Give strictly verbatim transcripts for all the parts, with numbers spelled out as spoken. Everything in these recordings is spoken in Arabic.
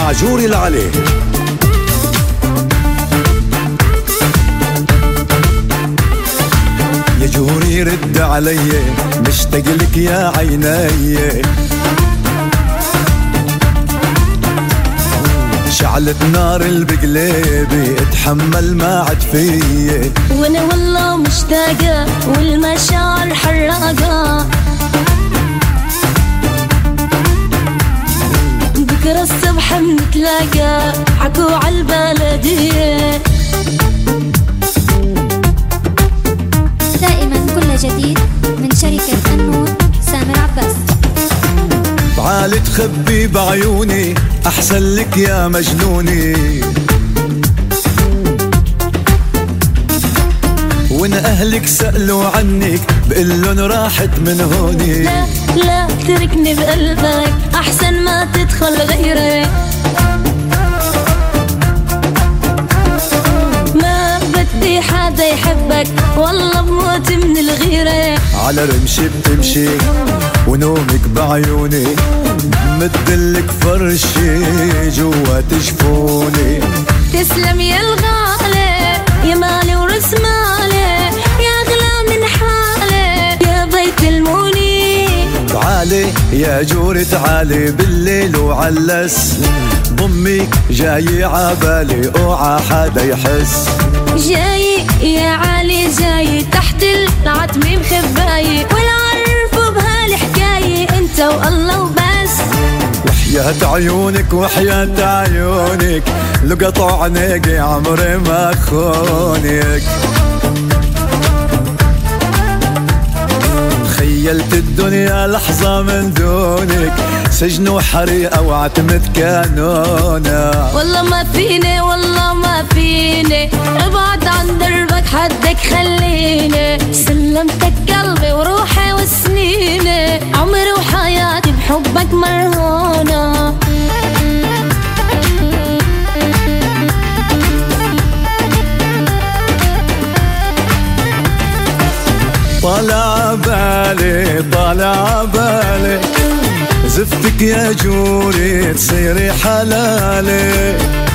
مع جوري العلي. يا جوري رد علي مشتاق لك يا عيني، شعلت نار بقلبي اتحمل ما عاد فيي، وانا والله مشتاقة والمشاعر حراقة، بكرة الصبح بنتلاقى حكوا عالبلدية. دائما كل جديد من شركة النور سامر عباس. تعالي تخبي بعيوني أحسن لك يا مجنوني، وإن أهلك سألوا عنك بقلن راحت من هوني. لا لا تركني بقلبك أحسن ما تدخل غيرك، ما بدي حدا يحبك والله بموت من الغيرة. على رمشي بتمشي ونومك بعيوني، مدلك فرشي جوا تشفوني. تسلم يا الغالي يا مالي ورس مالي، يا أغلى من حالي يا بيت الموني. تعالي يا جوري تعالي بالليل وعلس، ضمي جاي عبالي اوعى حدا يحس. جاي يا علي جاي تحت العتمة مخباي، ولا عرفوا بهالحكاية انت والله وبس. وحياة عيونك وحياة عيونك لقطع عينيك عمري ما خونك. خيلت الدنيا لحظة من دونك، سجن وحريقة وعتمة كانونا. والله ما فيني والله ما فيني ابعد عن دربك حدك خليني، سلمتك قلبي وروحي وسنيني، عمري وحياتي بحبك مرهونة. طالع بالي طالع بالي زفتك يا جوري تصيري حلالي.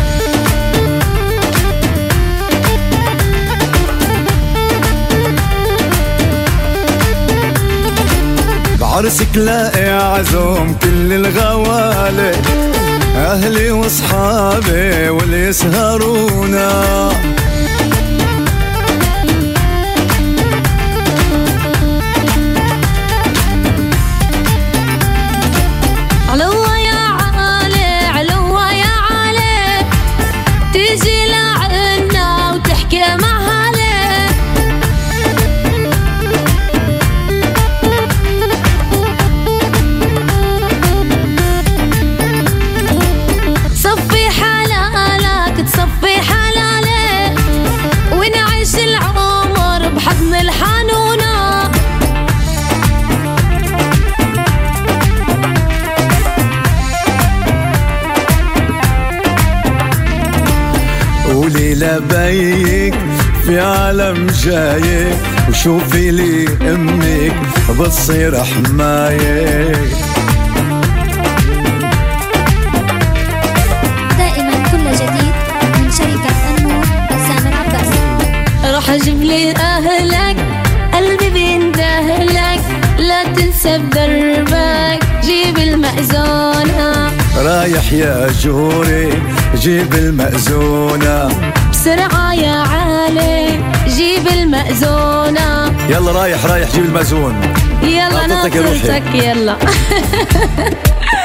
بعرسك لاقي عزوم كل الغوالي، أهلي وصحابي واللي يسهرونا. علوة يا عالي علوة يا عالي، تيجي لعنا وتحكي مع هالي. صفي حلالك تصفي حلالي، ونعيش العمر بحضن الحنونة. قولي لبيك في عالم جايك، وشوفي لي امك بتصير حمايك. دائما كل جديد من شركة النور سامر عباس. راح اجيب لي اهلك قلبي بيندهلك، لا تنسى بدربك جيب المأذونة. رايح يا جوري جيب المأذونة، بسرعة يا عالي جيب المأذونة. يلا رايح رايح جيب المأذون. يلا ناطرتك يلا.